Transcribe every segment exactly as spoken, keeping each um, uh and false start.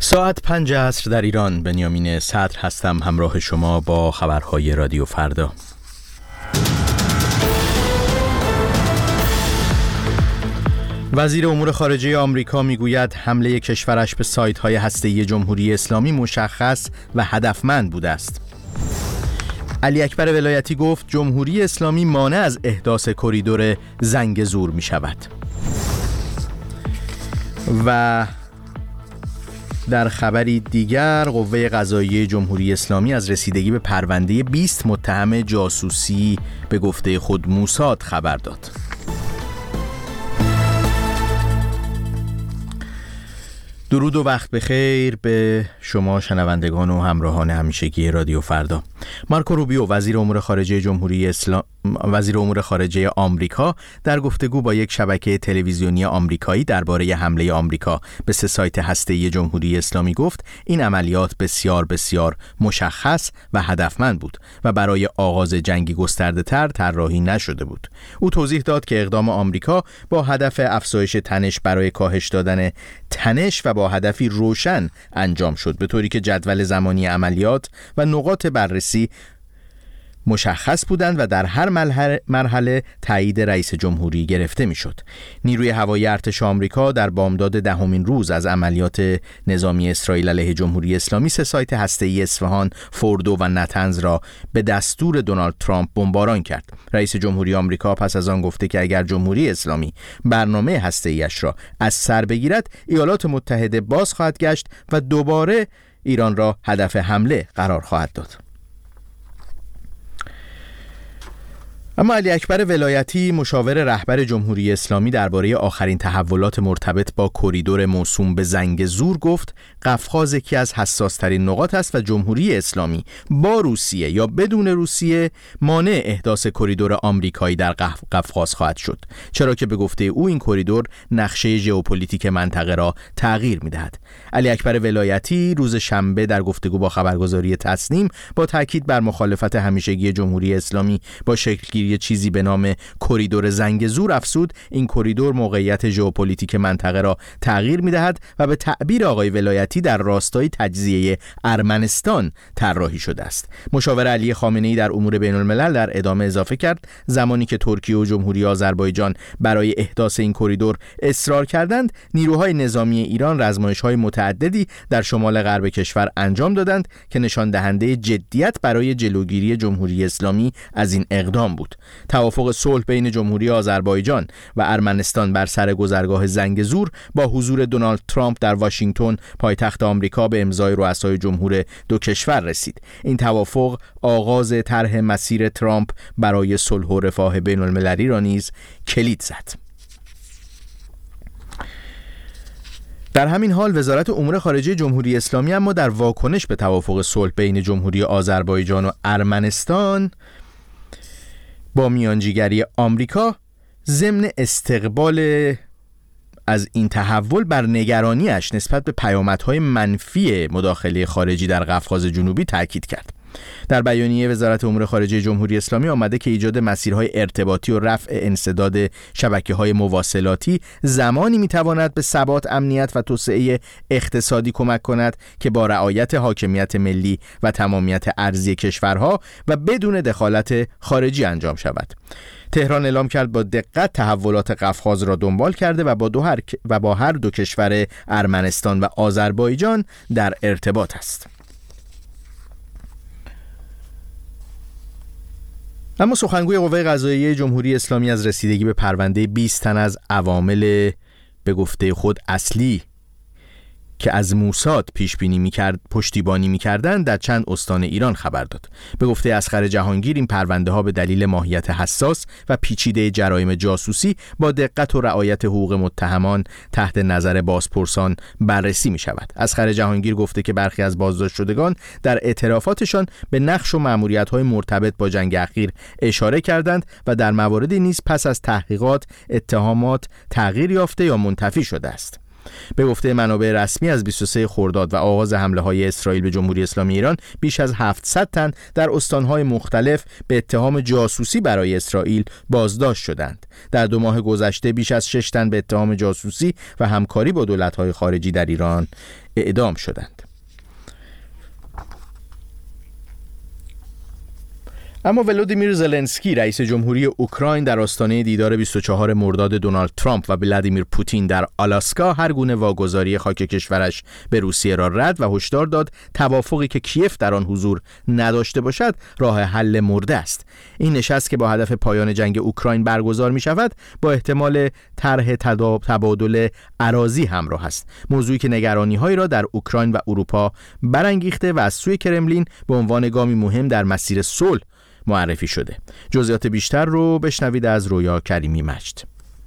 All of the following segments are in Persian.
ساعت پنج عصر در ایران. بنیامین صدر هستم همراه شما با خبرهای رادیو فردا. وزیر امور خارجه آمریکا میگوید حمله کشورش به سایت‌های هسته‌ای جمهوری اسلامی مشخص و هدفمند بوده است. علی اکبر ولایتی گفت جمهوری اسلامی مانع از احداث کریدور زنگزور می شود. و در خبری دیگر قوه قضاییه جمهوری اسلامی از رسیدگی به پرونده بیست متهم جاسوسی به گفته خود موساد خبر داد. درود و وقت بخیر به شما شنوندگان و همراهان همیشگی رادیو فردا. مارکو روبیو وزیر امور خارجه جمهوری اسلام وزیر امور خارجه آمریکا در گفتگو با یک شبکه تلویزیونی آمریکایی درباره حمله آمریکا به سه سایت هسته‌ای جمهوری اسلامی گفت این عملیات بسیار بسیار مشخص و هدفمند بود و برای آغاز جنگی گسترده‌تر طراحی نشده بود. او توضیح داد که اقدام آمریکا با هدف افزایش تنش برای کاهش دادن تنش و با هدفی روشن انجام شد، به طوری که جدول زمانی عملیات و نقاط بررسی مشخص بودند و در هر مرحله تایید رئیس جمهوری گرفته میشد. نیروی هوایی ارتش آمریکا در بامداد دهمین روز از عملیات نظامی اسرائیل علیه جمهوری اسلامی سه سایت هسته‌ای اصفهان، فوردو و نتنز را به دستور دونالد ترامپ بمباران کرد. رئیس جمهوری آمریکا پس از آن گفته که اگر جمهوری اسلامی برنامه هسته‌ایش را از سر بگیرد، ایالات متحده باز خواهد گشت و دوباره ایران را هدف حمله قرار خواهد داد. اما علی اکبر ولایتی مشاور رهبر جمهوری اسلامی درباره آخرین تحولات مرتبط با کریدور موسوم به زنگزور گفت قفقاز یکی از حساس ترین نقاط است و جمهوری اسلامی با روسیه یا بدون روسیه مانع احداث کریدور آمریکایی در قفقاز خواهد شد، چرا که به گفته او این کریدور نقشه ژئوپلیتیک منطقه را تغییر می‌دهد. علی اکبر ولایتی روز شنبه در گفتگو با خبرگزاری تصنیم با تاکید بر مخالفت همیشگی جمهوری اسلامی با شکل یه چیزی به نام کریدور زنگزور افزود این کریدور موقعیت ژئوپلیتیک منطقه را تغییر می‌دهد و به تعبیر آقای ولایتی در راستای تجزیه ارمنستان طراحی شده است. مشاور علی خامنه‌ای در امور بین‌الملل در ادامه اضافه کرد زمانی که ترکیه و جمهوری آذربایجان برای احداث این کریدور اصرار کردند، نیروهای نظامی ایران رزمایش‌های متعددی در شمال غرب کشور انجام دادند که نشان دهنده جدیت برای جلوگیری جمهوری اسلامی از این اقدام بود. توافق صلح بین جمهوری آذربایجان و ارمنستان بر سر گذرگاه زنگزور با حضور دونالد ترامپ در واشنگتن پایتخت آمریکا به امضای رؤسای جمهور دو کشور رسید. این توافق آغاز طرح مسیر ترامپ برای صلح و رفاه بین المللی را نیز کلید زد. در همین حال وزارت امور خارجه جمهوری اسلامی اما در واکنش به توافق صلح بین جمهوری آذربایجان و ارمنستان با میانجیگری آمریکا ضمن استقبال از این تحول بر نگرانیش نسبت به پیامدهای منفی مداخله خارجی در قفقاز جنوبی تاکید کرد. در بیانیه وزارت امور خارجه جمهوری اسلامی آمده که ایجاد مسیرهای ارتباطی و رفع انسداد شبکه‌های مواصلاتی زمانی می‌تواند به ثبات، امنیت و توسعه اقتصادی کمک کند که با رعایت حاکمیت ملی و تمامیت ارضی کشورها و بدون دخالت خارجی انجام شود. تهران اعلام کرد با دقت تحولات قفقاز را دنبال کرده و با دو هر و با هر دو کشور ارمنستان و آذربایجان در ارتباط است. اما سخنگوی قوه قضاییه جمهوری اسلامی از رسیدگی به پرونده بیست تن از عوامل به گفته خود اصلی که از موساد پیش بینی می‌کرد پشتیبانی می‌کردند در چند استان ایران خبر داد. به گفته اصغر جهانگیر این پرونده ها به دلیل ماهیت حساس و پیچیده جرایم جاسوسی با دقت و رعایت حقوق متهمان تحت نظر بازپرسان بررسی می‌شود. اصغر جهانگیر گفته که برخی از بازداشت شدگان در اعترافاتشان به نقش و مأموریت‌های مرتبط با جنگ اخیر اشاره کردند و در مواردی نیز پس از تحقیقات اتهامات تغییر یافته یا منتفی شده است. به گفته منابع رسمی از بیست و سوم خرداد و آغاز حمله‌های اسرائیل به جمهوری اسلامی ایران بیش از هفتصد تن در استان‌های مختلف به اتهام جاسوسی برای اسرائیل بازداشت شدند. در دو ماه گذشته بیش از شش تن به اتهام جاسوسی و همکاری با دولت‌های خارجی در ایران اعدام شدند. اما ولودیمیر زلنسکی رئیس جمهوری اوکراین در آستانه دیدار بیست و چهارم مرداد دونالد ترامپ و ولادیمیر پوتین در آلاسکا هر گونه واگذاری خاک کشورش به روسیه را رد و هشدار داد توافقی که کیف در آن حضور نداشته باشد راه حل مرده است. این نشست که با هدف پایان جنگ اوکراین برگزار می شود با احتمال طرح تبادل اراضی همراه است، موضوعی که نگرانی‌هایی را در اوکراین و اروپا برانگیخته و از سوی کرملین به عنوان گامی مهم در مسیر صلح معرفی شده. جزئیات بیشتر رو بشنوید از رویا کریمی مجد.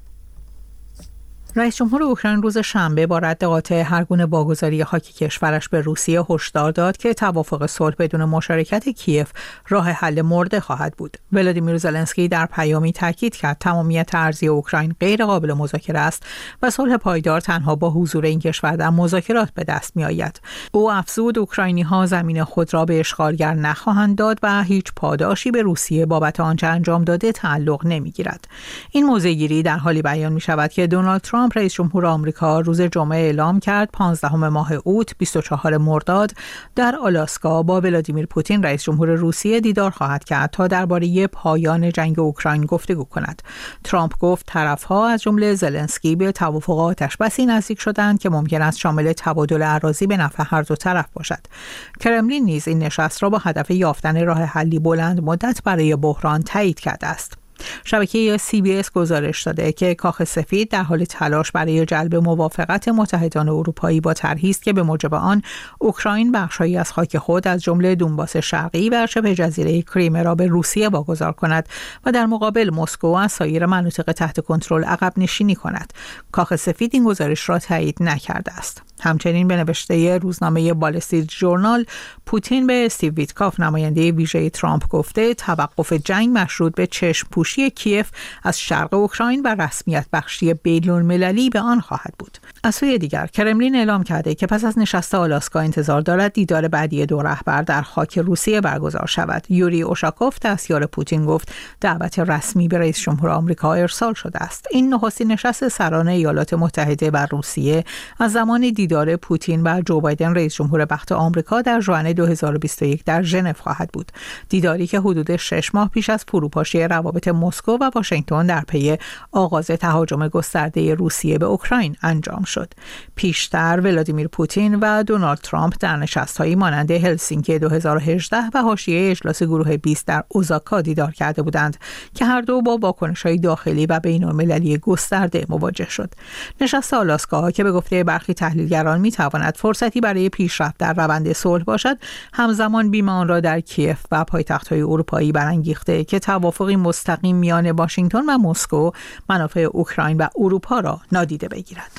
رئیس جمهور اوکراین روز شنبه با رد قاطع هر گونه واگذاری خاک کشورش به روسیه هشدار داد که توافق صلح بدون مشارکت کیف راه حل مرده خواهد بود. ولادیمیر زلنسکی در پیامی تاکید کرد تمامیت ارضی اوکراین غیر قابل مذاکره است و صلح پایدار تنها با حضور این کشور در مذاکرات به دست می‌آید. او افزود اوکراینی‌ها زمین خود را به اشغالگر نخواهند داد و هیچ پاداشی به روسیه بابت آنچه انجام داده تعلق نمی‌گیرد. این موضع‌گیری در حالی بیان می‌شود که دونالد ترامپ رئیس جمهور آمریکا روز جمعه اعلام کرد پانزدهم ماه اوت بیست و چهارم مرداد در آلاسکا با ولادیمیر پوتین رئیس جمهور روسیه دیدار خواهد کرد تا درباره پایان جنگ اوکراین گفتگو کند. ترامپ گفت طرف‌ها از جمله زلنسکی به توافق آتش‌بسی نزدیک شدند که ممکن است شامل تبادل اراضی به نفع هر دو طرف باشد. کرملین نیز این نشست را با هدف یافتن راه حلی بلند مدت برای بحران تایید کرده است. شبکه سی بی اس گزارش داده که کاخ سفید در حال تلاش برای جلب موافقت متحدان اروپایی با طرحی است که به موجب آن اوکراین بخش‌هایی از خاک خود از جمله دونباس شرقی و شبه جزیره کریمه را به روسیه واگذار کند و در مقابل مسکو از سایر مناطق تحت کنترل عقب نشینی کند. کاخ سفید این گزارش را تایید نکرده است. همچنین به نوشته روزنامه وال استریت ژورنال پوتین به استیو ویتکاف نماینده ویژه ترامپ گفته توقف جنگ مشروط به چشم پوشی کیف از شرق اوکراین و رسمیت بخشی بین‌المللی به آن خواهد بود. از سوی دیگر کرملین اعلام کرده که پس از نشست آلاسکا انتظار دارد دیدار بعدی دو رهبر در خاک روسیه برگزار شود. یوری اوشاکوف دستیار پوتین گفت دعوت رسمی به رئیس جمهور آمریکا ارسال شده است. این نخستین نشست سران ایالات متحده و روسیه از زمان دیدار پوتین و جو بایدن رئیس جمهور وقت آمریکا در ژوئن دو هزار و بیست و یک در ژنو خواهد بود. دیداری که حدود شش ماه پیش از فروپاشی روابط مسکو و واشنگتن در پی آغاز تهاجم گسترده روسیه به اوکراین انجام شد. پیشتر ولادیمیر پوتین و دونالد ترامپ در نشست‌هایی مانند هلسینکی دو هزار و هجده و حاشیه اجلاس گروه بیست در اوزاکا دیدار کرده بودند که هر دو با واکنش‌های داخلی و بین‌المللی گسترده مواجه شد. نشست آلاسکا که به گفته برخی تحلیلگران می‌تواند فرصتی برای پیشرفت در روند صلح باشد، همزمان بیم آن را در کیف و پایتخت‌های اروپایی برانگیخته که توافقی مستقیم میان واشنگتن و مسکو منافع اوکراین و اروپا را نادیده بگیرد.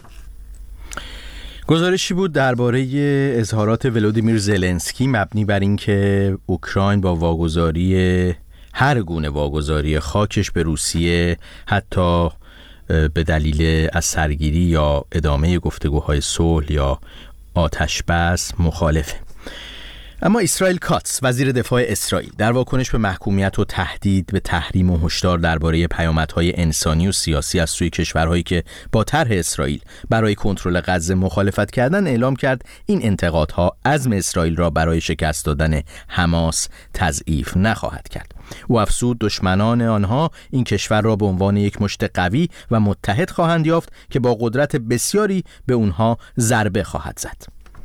گزارشی بود درباره اظهارات ولودیمیر زلنسکی مبنی بر اینکه اوکراین با واگذاری هر گونه واگذاری خاکش به روسیه حتی به دلیل از سرگیری یا ادامه گفتگوهای صلح یا آتش بس مخالفه. اما اسرائیل کاتس وزیر دفاع اسرائیل در واکنش به محکومیت و تهدید به تحریم و هشدار درباره پیامدهای انسانی و سیاسی از سوی کشورهایی که با طرح اسرائیل برای کنترل غزه مخالفت کردن اعلام کرد این انتقادها عزم اسرائیل را برای شکست دادن حماس تضعیف نخواهد کرد. او افزود دشمنان آنها این کشور را به عنوان یک مشت قوی و متحد خواهند یافت که با قدرت بسیاری به اونها ضربه خواهد زد.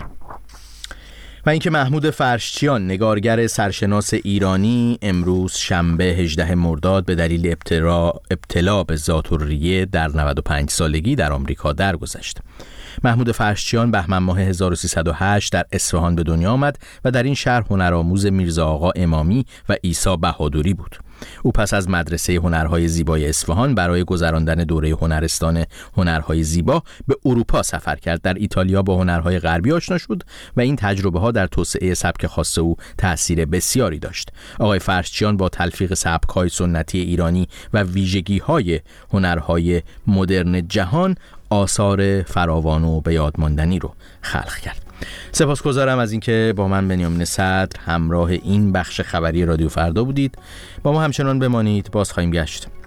و اینکه محمود فرشچیان نگارگر سرشناس ایرانی امروز شنبه هجدهم مرداد به دلیل ابتلا, ابتلا به ذات‌الریه در نود و پنج سالگی در آمریکا درگذشت. محمود فرشچیان بهمن ماه هزار و سیصد و هشت در اصفهان به دنیا آمد و در این شهر هنرآموز میرزا آقا امامی و عیسی بهادری بود. او پس از مدرسه هنرهای زیبای اصفهان برای گذراندن دوره هنرستان هنرهای زیبا به اروپا سفر کرد. در ایتالیا با هنرهای غربی آشنا شد و این تجربه ها در توسعه سبک خاص او تأثیر بسیاری داشت. آقای فرشچیان با تلفیق سبک‌های سنتی ایرانی و ویژگی‌های هنرهای مدرن جهان آثار فراوان و به یاد ماندنی رو خلق کرد. سپاسگزارم از اینکه با من بنیامین صدر همراه این بخش خبری رادیو فردا بودید. با ما همچنان بمانید، باز خواهیم گشت.